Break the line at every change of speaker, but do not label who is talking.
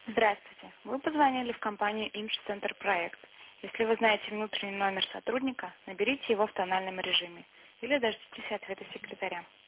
Здравствуйте. Вы позвонили в компанию Имидж-центр Проект. Если вы знаете внутренний номер сотрудника, наберите его в тональном режиме или дождитесь ответа секретаря.